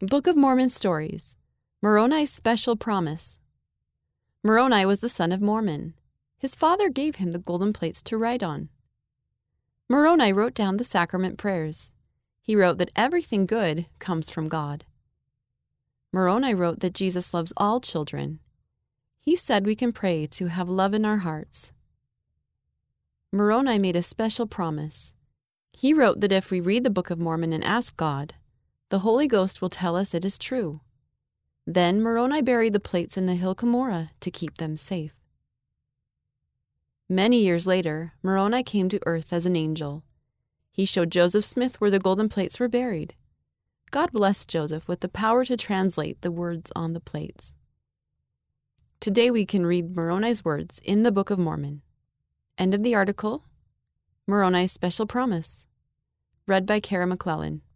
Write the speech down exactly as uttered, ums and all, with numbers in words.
Book of Mormon Stories. Moroni's Special Promise. Moroni was the son of Mormon. His father gave him the golden plates to write on. Moroni wrote down the sacrament prayers. He wrote that everything good comes from God. Moroni wrote that Jesus loves all children. He said we can pray to have love in our hearts. Moroni made a special promise. He wrote that if we read the Book of Mormon and ask God, the Holy Ghost will tell us it is true. Then Moroni buried the plates in the hill Cumorah to keep them safe. Many years later, Moroni came to earth as an angel. He showed Joseph Smith where the golden plates were buried. God blessed Joseph with the power to translate the words on the plates. Today we can read Moroni's words in the Book of Mormon. End of the article. Moroni's Special Promise. Read by Kara McClellan.